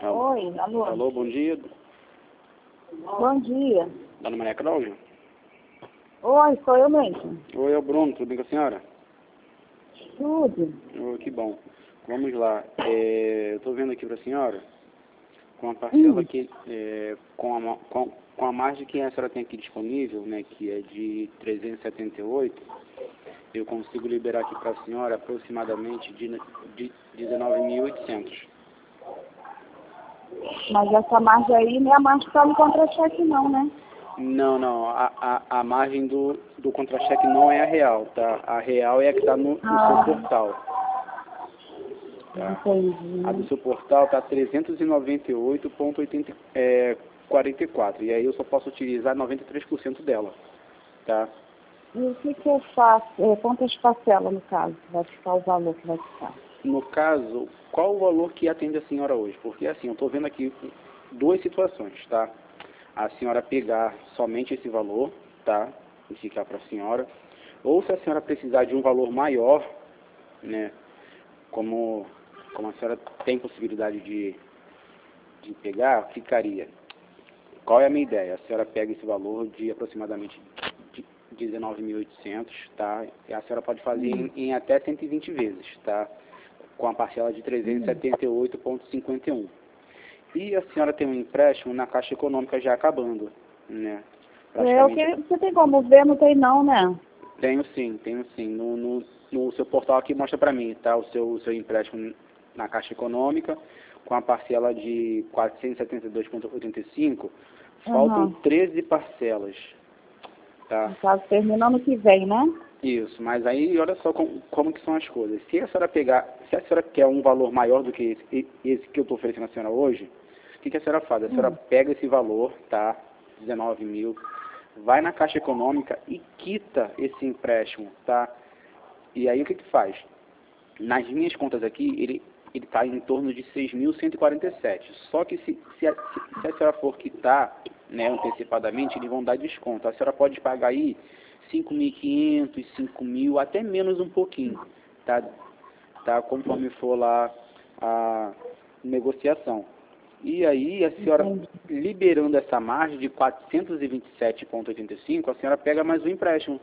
Oi, alô. Alô, bom dia. Bom dia. Dona Maria Cláudia? Oi, sou eu mesmo. Oi, é o Bruno, tudo bem com a senhora? Tudo. Oh, que bom. Vamos lá. Eu estou vendo aqui para a senhora, com a parcela que, com a margem que a senhora tem aqui disponível, né, que é de 378, eu consigo liberar aqui para a senhora aproximadamente de 19.800. Mas essa margem aí não é a margem que está no contra-cheque não, né? Não. A margem do contra-cheque não é a real, tá? A real é a que está no seu portal. Tá? Entendi. A do seu portal está 398,44. E aí eu só posso utilizar 93% dela. Tá? E o que eu faço? Quantas parcelas, no caso, vai ficar o valor que vai ficar? No caso, qual o valor que atende a senhora hoje? Porque assim, eu estou vendo aqui duas situações, tá? A senhora pegar somente esse valor, tá? E ficar para a senhora. Ou se a senhora precisar de um valor maior, né? Como a senhora tem possibilidade de pegar, ficaria. Qual é a minha ideia? A senhora pega esse valor de aproximadamente 19.800, tá? E a senhora pode fazer em até 120 vezes, tá? Com a parcela de 378,51. E a senhora tem um empréstimo na Caixa Econômica já acabando, né? Você tem como ver? Não tem não, né? Tenho sim. No seu portal aqui mostra para mim, tá? O seu empréstimo na Caixa Econômica, com a parcela de 472,85, faltam 13 parcelas, tá? No caso, termina ano que vem, né? Isso, mas aí olha só como que são as coisas. Se a senhora quer um valor maior do que esse que eu estou oferecendo à senhora hoje, o que a senhora faz? A senhora pega esse valor, tá? 19 mil, vai na Caixa Econômica e quita esse empréstimo, tá? E aí o que faz? Nas minhas contas aqui, ele está em torno de 6.147. Só que se a senhora for quitar, né, antecipadamente, eles vão dar desconto. A senhora pode pagar aí 5.500, 5.000, até menos um pouquinho, tá? Conforme for lá a negociação. E aí, a senhora, liberando essa margem de 427,85, a senhora pega mais um empréstimo.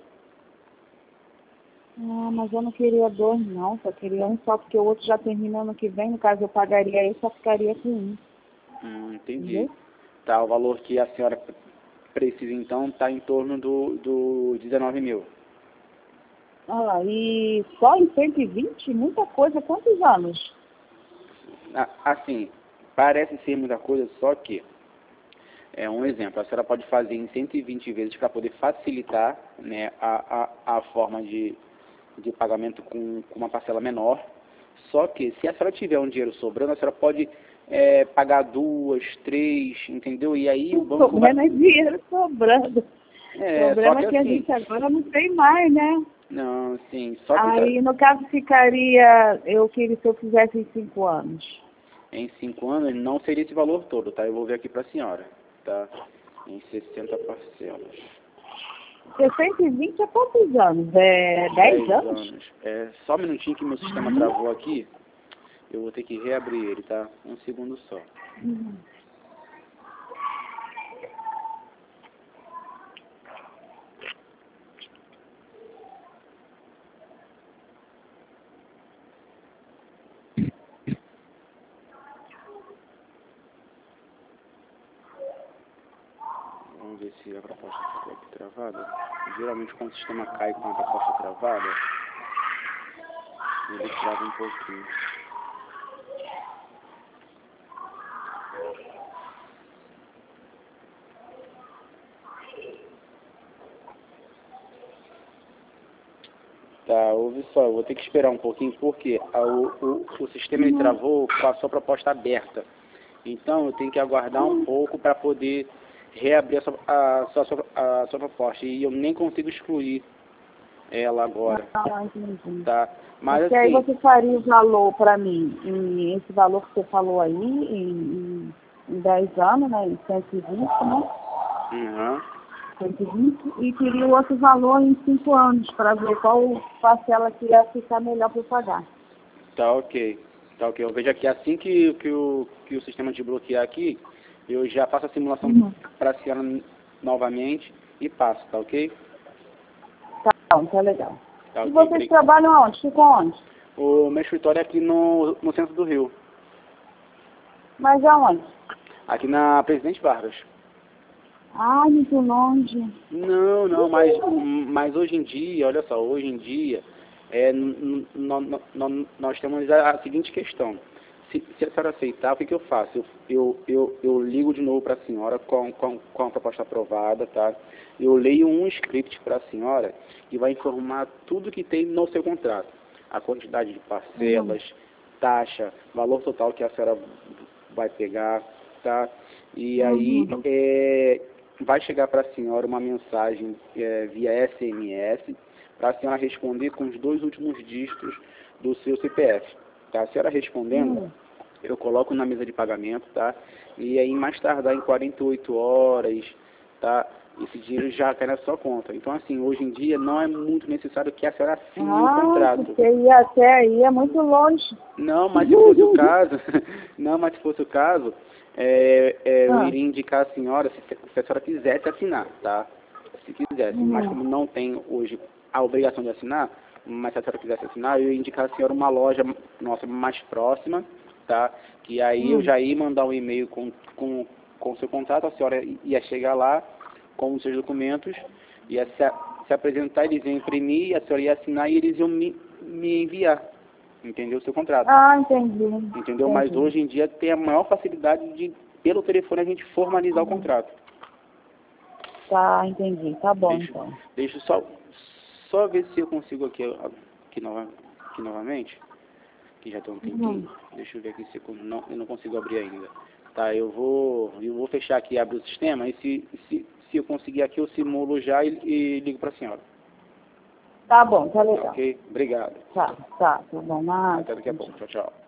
Mas eu não queria dois, não. Só queria um só, porque o outro já termina ano que vem. No caso, eu pagaria esse, só ficaria com um. Entendi. Entendeu? Tá, o valor que a senhora precisa, então, está em torno do 19 mil. Olha lá, e só em 120? Muita coisa. Quantos anos? Assim, parece ser muita coisa, só que, um exemplo, a senhora pode fazer em 120 vezes para poder facilitar, né, a forma de pagamento com uma parcela menor. Só que, se a senhora tiver um dinheiro sobrando, a senhora pode pagar 2, 3, entendeu? E aí o banco sobrando é dinheiro sobrando. O problema é que a gente agora não tem mais, né? Não, sim. Só que aí, no caso, ficaria... se eu fizesse em 5 anos. Em 5 anos não seria esse valor todo, tá? Eu vou ver aqui para a senhora, tá? Em 60 parcelas. 120 é quantos anos? 10 anos? Só um minutinho que meu sistema travou aqui. Eu vou ter que reabrir ele, tá? Um segundo só. Vamos ver se a proposta ficou aqui travada. Geralmente quando o sistema cai com a proposta travada, ele trava um pouquinho. Tá, ouve só, eu vou ter que esperar um pouquinho porque o sistema ele travou com a sua proposta aberta. Então eu tenho que aguardar um pouco para poder reabrir a sua proposta. E eu nem consigo excluir ela agora. Entendi. Tá? Mas porque assim, aí você faria o valor para mim, esse valor que você falou aí, em 10 anos, né? Em 120, né? 120, e queria o outro valor em 5 anos, para ver qual parcela que ia ficar melhor para eu pagar. Tá, ok. Tá ok? Eu vejo aqui, assim que o sistema de bloquear aqui, eu já faço a simulação para a senhora novamente e passo, tá ok? Tá bom, tá legal. Tá E ok. vocês trabalham aonde? Ficam onde? O meu escritório é aqui no centro do Rio, Mas aonde? aqui na Presidente Vargas. Ah, muito longe. Não, mas hoje em dia, olha só, hoje em dia, nós temos a seguinte questão. Se a senhora aceitar, o que eu faço? Eu ligo de novo para a senhora com a proposta aprovada, tá? Eu leio um script para a senhora que vai informar tudo que tem no seu contrato. A quantidade de parcelas, taxa, valor total que a senhora vai pegar, tá? E aí, vai chegar para a senhora uma mensagem via SMS para a senhora responder com os 2 últimos dígitos do seu CPF. Tá? A senhora respondendo, eu coloco na mesa de pagamento, tá? E aí, mais tardar em 48 horas, tá? Esse dinheiro já cai na sua conta. Então, assim, hoje em dia não é muito necessário que a senhora assine o contrato. Porque ir até aí é muito longe. Não, mas se fosse o caso, eu iria indicar a senhora se a senhora quisesse assinar, tá? Se quisesse, mas como não tem hoje a obrigação de assinar, mas se a senhora quisesse assinar, eu ia indicar a senhora uma loja nossa mais próxima, tá? Que aí eu já ia mandar um e-mail com o seu contrato, a senhora ia chegar lá com os seus documentos, ia se apresentar, eles iam imprimir, a senhora ia assinar e eles iam me enviar. Entendeu? O seu contrato. Ah, entendi. Entendeu? Mas hoje em dia tem a maior facilidade de, pelo telefone, a gente formalizar o contrato. Tá, entendi. Tá bom, então. Deixa eu só ver se eu consigo aqui novamente. Que já tem um tempinho. Deixa eu ver aqui se eu não consigo abrir ainda. Tá, eu vou fechar aqui e abrir o sistema. E se eu conseguir aqui, eu simulo já e ligo para a senhora. Tá bom, tá legal. Ok? Obrigado. Tá bom. Até daqui a pouco. Tchau, tchau.